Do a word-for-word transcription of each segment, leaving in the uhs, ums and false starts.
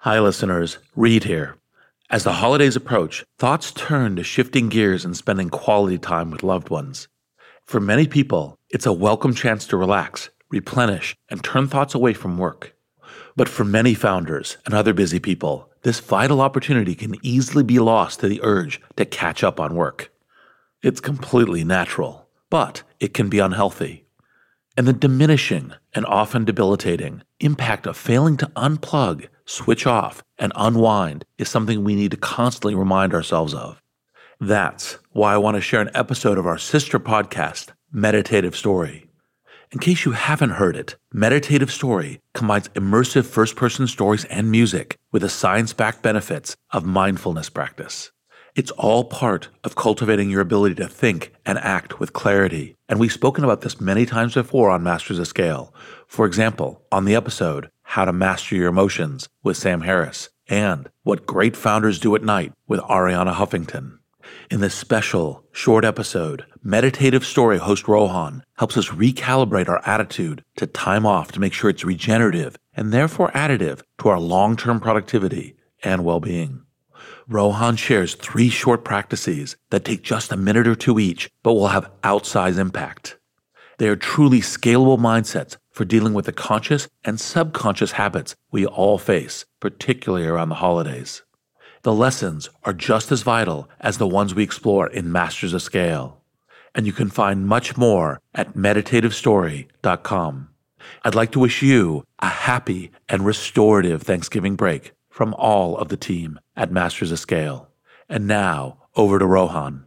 Hi, listeners. Reed here. As the holidays approach, thoughts turn to shifting gears and spending quality time with loved ones. For many people, it's a welcome chance to relax, replenish, and turn thoughts away from work. But for many founders and other busy people, this vital opportunity can easily be lost to the urge to catch up on work. It's completely natural, but it can be unhealthy. And the diminishing and often debilitating impact of failing to unplug, switch off, and unwind is something we need to constantly remind ourselves of. That's why I want to share an episode of our sister podcast, Meditative Story. In case you haven't heard it, Meditative Story combines immersive first-person stories and music with the science-backed benefits of mindfulness practice. It's all part of cultivating your ability to think and act with clarity. And we've spoken about this many times before on Masters of Scale. For example, on the episode, How to Master Your Emotions with Sam Harris, and What Great Founders Do at Night with Arianna Huffington. In this special, short episode, Meditative Story host Rohan helps us recalibrate our attitude to time off to make sure it's regenerative and therefore additive to our long-term productivity and well-being. Rohan shares three short practices that take just a minute or two each, but will have outsized impact. They are truly scalable mindsets for dealing with the conscious and subconscious habits we all face, particularly around the holidays. The lessons are just as vital as the ones we explore in Masters of Scale. And you can find much more at meditative story dot com. I'd like to wish you a happy and restorative Thanksgiving break from all of the team at Masters of Scale. And now, over to Rohan.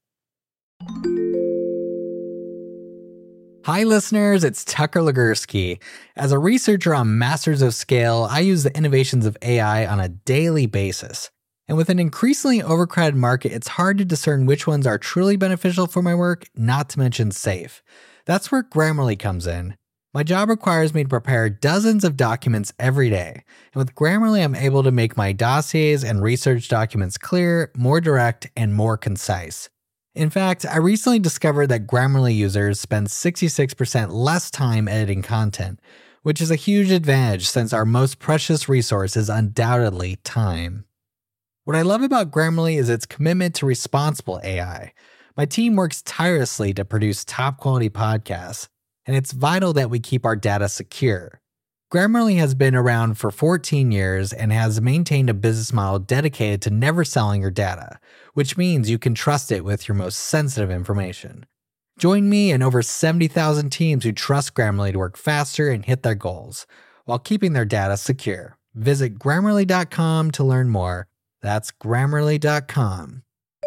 Hi listeners, it's Tucker Legursky. As a researcher on Masters of Scale, I use the innovations of A I on a daily basis. And with an increasingly overcrowded market, it's hard to discern which ones are truly beneficial for my work, not to mention safe. That's where Grammarly comes in. My job requires me to prepare dozens of documents every day, and with Grammarly I'm able to make my dossiers and research documents clear, more direct, and more concise. In fact, I recently discovered that Grammarly users spend sixty-six percent less time editing content, which is a huge advantage since our most precious resource is undoubtedly time. What I love about Grammarly is its commitment to responsible A I. My team works tirelessly to produce top-quality podcasts, and it's vital that we keep our data secure. Grammarly has been around for fourteen years and has maintained a business model dedicated to never selling your data, which means you can trust it with your most sensitive information. Join me and over seventy thousand teams who trust Grammarly to work faster and hit their goals, while keeping their data secure. Visit Grammarly dot com to learn more. That's Grammarly dot com.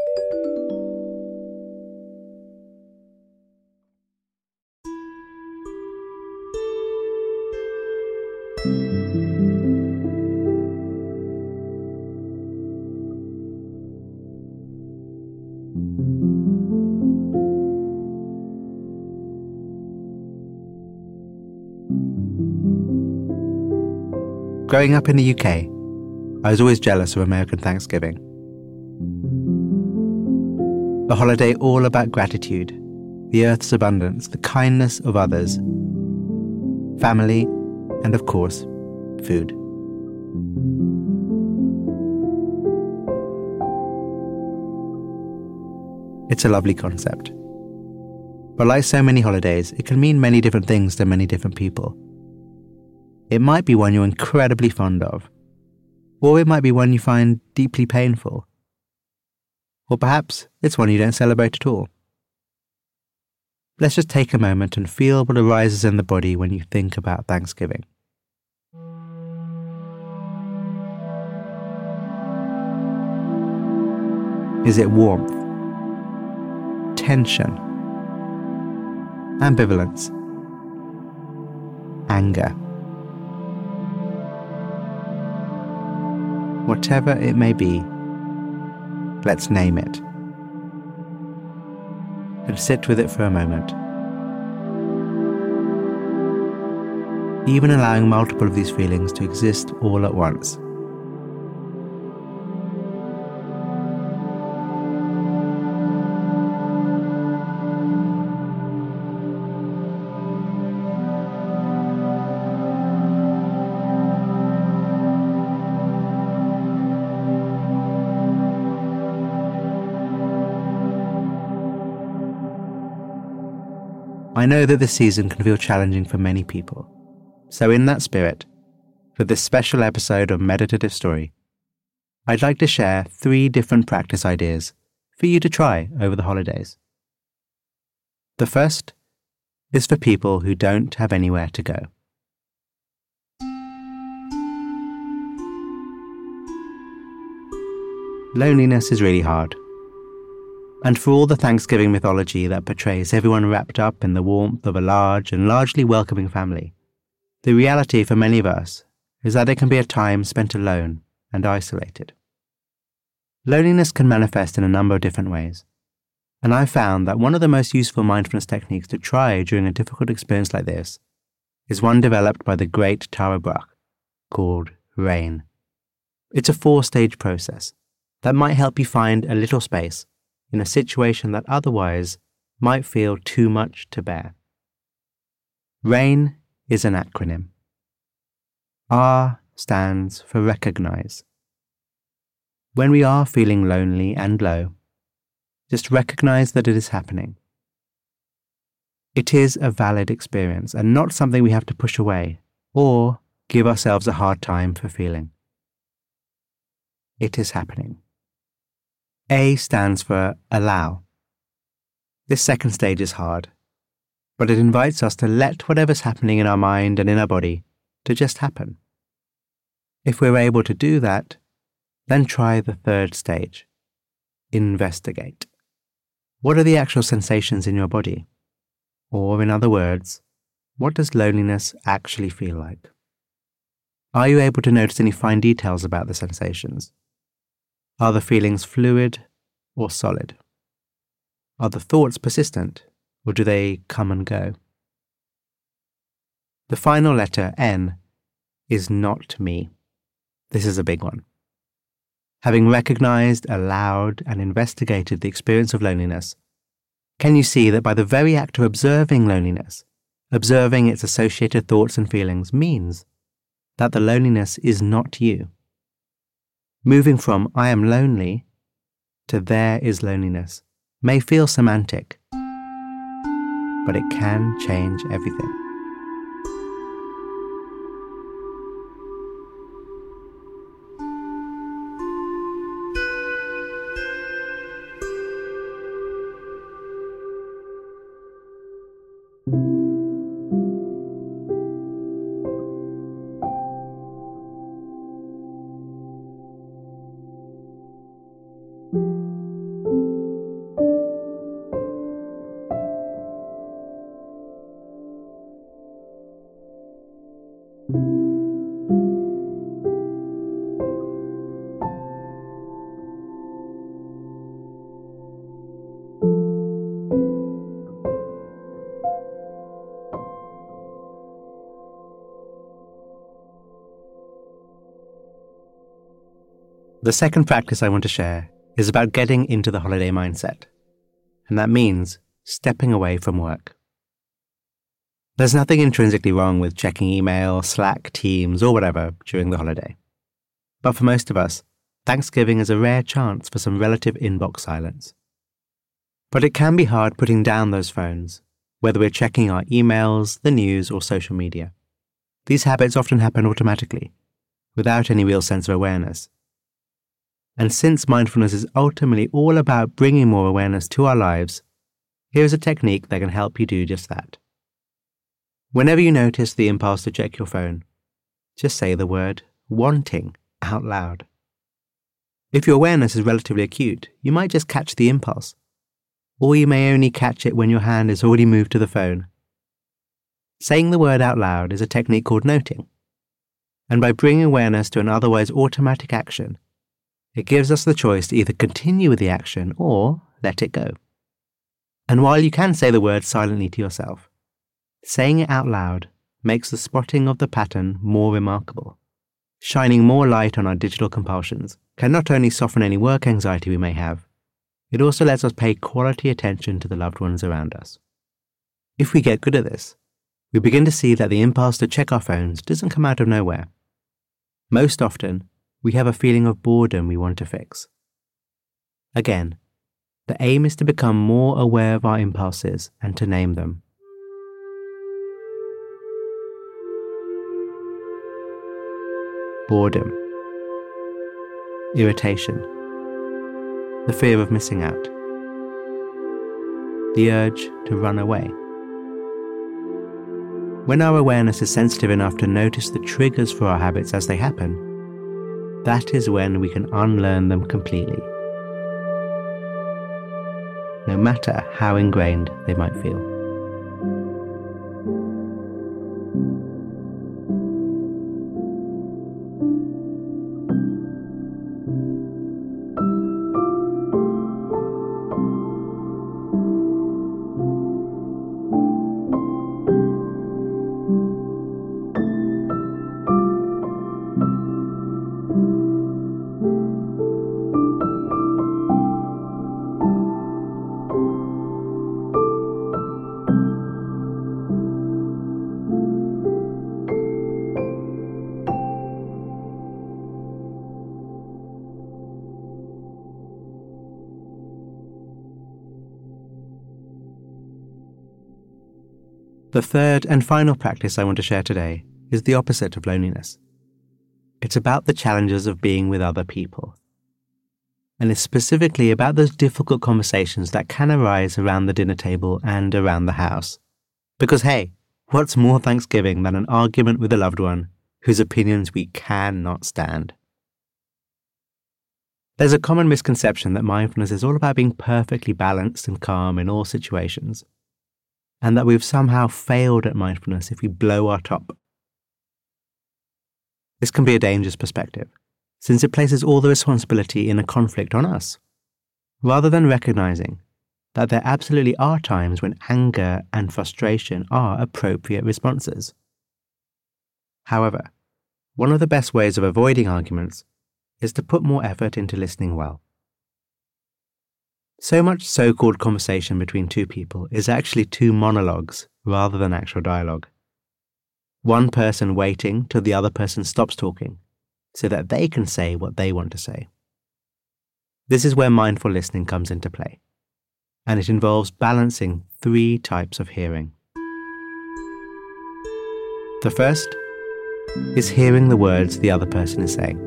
Growing up in the U K, I was always jealous of American Thanksgiving. The holiday all about gratitude, the earth's abundance, the kindness of others, family, and of course, food. It's a lovely concept. But like so many holidays, it can mean many different things to many different people. It might be one you're incredibly fond of, or it might be one you find deeply painful. Or perhaps it's one you don't celebrate at all. Let's just take a moment and feel what arises in the body when you think about Thanksgiving. Is it warmth, tension, ambivalence, anger? Whatever it may be, let's name it. And sit with it for a moment. Even allowing multiple of these feelings to exist all at once. I know that this season can feel challenging for many people. So in that spirit, for this special episode of Meditative Story, I'd like to share three different practice ideas for you to try over the holidays. The first is for people who don't have anywhere to go. Loneliness is really hard. And for all the Thanksgiving mythology that portrays everyone wrapped up in the warmth of a large and largely welcoming family, the reality for many of us is that it can be a time spent alone and isolated. Loneliness can manifest in a number of different ways, and I've found that one of the most useful mindfulness techniques to try during a difficult experience like this is one developed by the great Tara Brach called RAIN. It's a four-stage process that might help you find a little space in a situation that otherwise might feel too much to bear. RAIN is an acronym. R stands for recognize. When we are feeling lonely and low, just recognize that it is happening. It is a valid experience and not something we have to push away or give ourselves a hard time for feeling. It is happening. A stands for allow. This second stage is hard, but it invites us to let whatever's happening in our mind and in our body to just happen. If we're able to do that, then try the third stage, investigate. What are the actual sensations in your body? Or in other words, what does loneliness actually feel like? Are you able to notice any fine details about the sensations? Are the feelings fluid or solid? Are the thoughts persistent, or do they come and go? The final letter, N, is not me. This is a big one. Having recognized, allowed, and investigated the experience of loneliness, can you see that by the very act of observing loneliness, observing its associated thoughts and feelings means that the loneliness is not you? Moving from I am lonely to there is loneliness may feel semantic, but it can change everything. The second practice I want to share is about getting into the holiday mindset, and that means stepping away from work. There's nothing intrinsically wrong with checking email, Slack, Teams, or whatever during the holiday. But for most of us, Thanksgiving is a rare chance for some relative inbox silence. But it can be hard putting down those phones, whether we're checking our emails, the news, or social media. These habits often happen automatically, without any real sense of awareness. And since mindfulness is ultimately all about bringing more awareness to our lives, here's a technique that can help you do just that. Whenever you notice the impulse to check your phone, just say the word wanting out loud. If your awareness is relatively acute, you might just catch the impulse, or you may only catch it when your hand is already moved to the phone. Saying the word out loud is a technique called noting, and by bringing awareness to an otherwise automatic action, it gives us the choice to either continue with the action or let it go. And while you can say the word silently to yourself, saying it out loud makes the spotting of the pattern more remarkable. Shining more light on our digital compulsions can not only soften any work anxiety we may have, it also lets us pay quality attention to the loved ones around us. If we get good at this, we begin to see that the impulse to check our phones doesn't come out of nowhere. Most often, we have a feeling of boredom we want to fix. Again, the aim is to become more aware of our impulses and to name them. boredom, irritation, the fear of missing out, the urge to run away. When our awareness is sensitive enough to notice the triggers for our habits as they happen, that is when we can unlearn them completely, no matter how ingrained they might feel. The third and final practice I want to share today is the opposite of loneliness. It's about the challenges of being with other people. And it's specifically about those difficult conversations that can arise around the dinner table and around the house. Because hey, what's more Thanksgiving than an argument with a loved one whose opinions we cannot stand? There's a common misconception that mindfulness is all about being perfectly balanced and calm in all situations, and that we've somehow failed at mindfulness if we blow our top. This can be a dangerous perspective, since it places all the responsibility in a conflict on us, rather than recognizing that there absolutely are times when anger and frustration are appropriate responses. However, one of the best ways of avoiding arguments is to put more effort into listening well. So much so-called conversation between two people is actually two monologues rather than actual dialogue. One person waiting till the other person stops talking so that they can say what they want to say. This is where mindful listening comes into play, and it involves balancing three types of hearing. The first is hearing the words the other person is saying.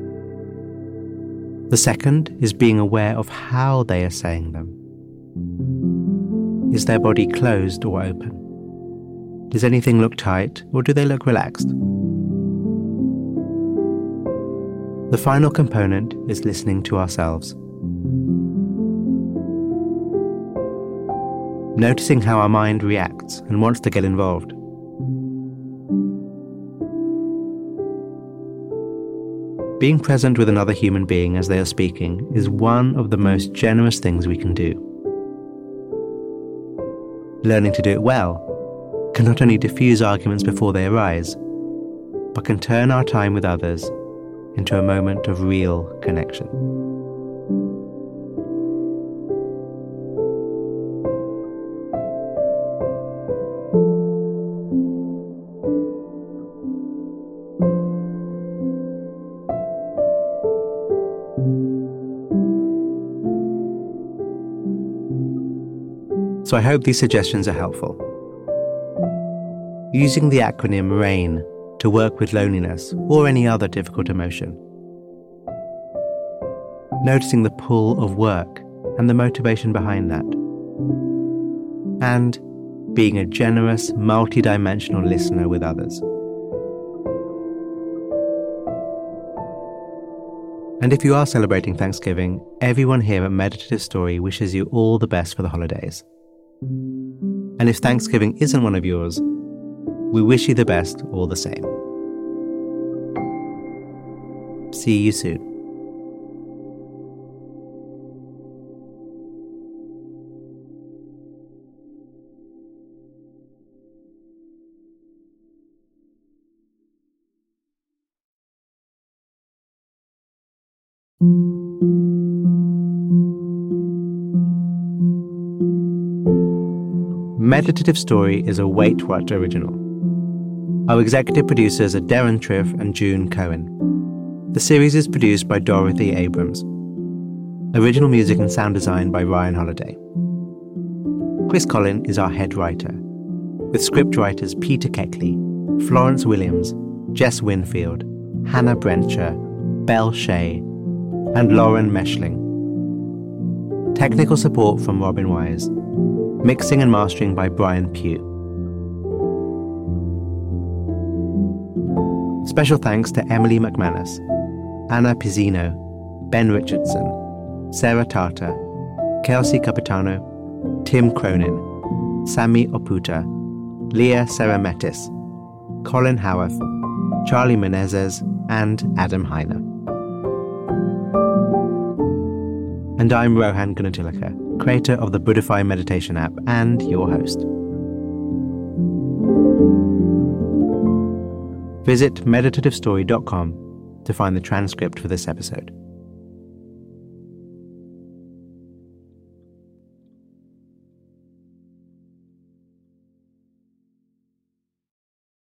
The second is being aware of how they are saying them. Is their body closed or open? Does anything look tight or do they look relaxed? The final component is listening to ourselves. Noticing how our mind reacts and wants to get involved. Being present with another human being as they are speaking is one of the most generous things we can do. Learning to do it well can not only diffuse arguments before they arise, but can turn our time with others into a moment of real connection. So I hope these suggestions are helpful. Using the acronym RAIN to work with loneliness or any other difficult emotion. Noticing the pull of work and the motivation behind that. And being a generous, multi-dimensional listener with others. And if you are celebrating Thanksgiving, everyone here at Meditative Story wishes you all the best for the holidays. And if Thanksgiving isn't one of yours, we wish you the best all the same. See you soon. Meditative Story is a Wait What original. Our executive producers are Darren Triff and June Cohen. The series is produced by Dorothy Abrams. Original music and sound design by Ryan Holiday. Chris Collin is our head writer, with script writers Peter Keckley, Florence Williams, Jess Winfield, Hannah Brencher, Belle Shea, and Lauren Meschling. Technical support from Robin Wise. Mixing and mastering by Brian Pugh. Special thanks to Emily McManus, Anna Pizzino, Ben Richardson, Sarah Tata, Kelsey Capitano, Tim Cronin, Sami Oputa, Leah Serametis, Colin Howarth, Charlie Menezes, and Adam Heiner. And I'm Rohan Gunatilaka, creator of the Buddhify meditation app and your host. Visit meditative story dot com to find the transcript for this episode.